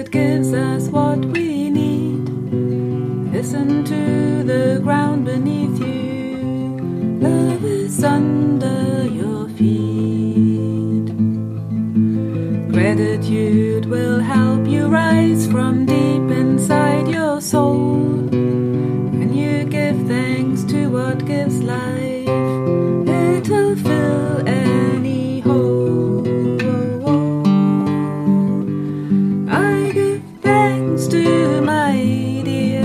it gives us what we need. Listen to the ground beneath you. Love is under your feet. Gratitude will help you rise from deep inside your soul. When you give thanks to what gives life, it'll fill any hole. I give thanks to my dear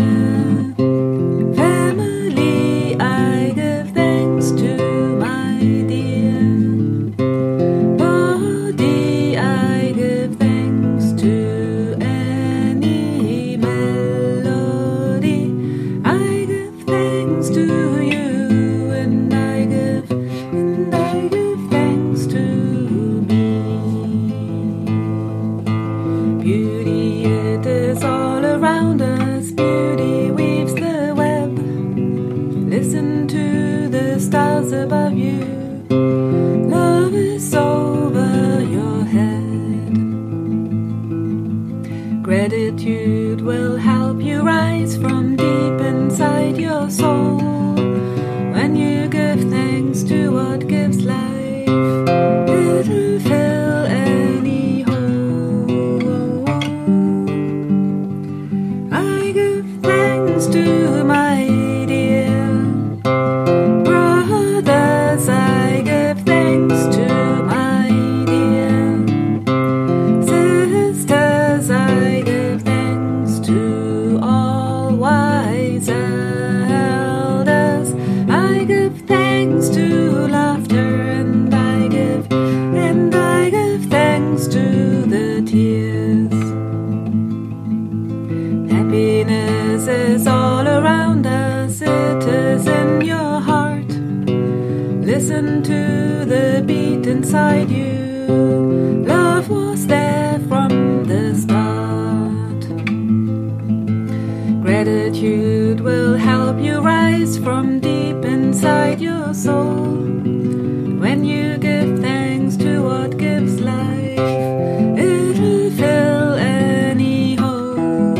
family. I give thanks to my dear body. I give thanks to any melody. I give thanks to you, and I give thanks to me. Beauty, it is all around us. Beauty weaves the web. Listen to the stars above you. Love is over your head. Gratitude will help you rise from deep inside your soul. When you give thanks to what gives life, it'll fill any hole. I give thanks to my dear brothers. I give thanks to my dear sisters. I give thanks to all wise elders. I give thanks to laughter, and I give thanks to the tears. Happiness is all around us. It is in your heart. Listen to the beat inside you. Love was there from the start. Gratitude will help you rise from deep inside your soul. When you give thanks to what gives life, it'll fill any hole.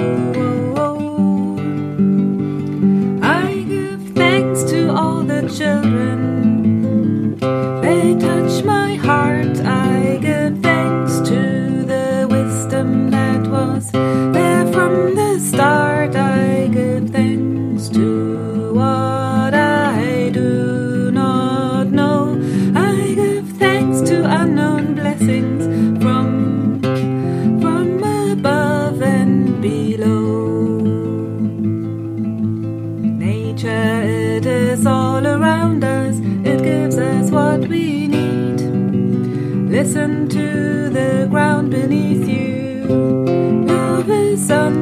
I give thanks to all the children. They touch my heart. I give thanks to the wisdom that was there from the start. I give thanks to what I do not know. I give thanks to unknown blessings from above and below. Nature, it is all around us. It gives us what we need. Listen to the ground beneath you. Love is under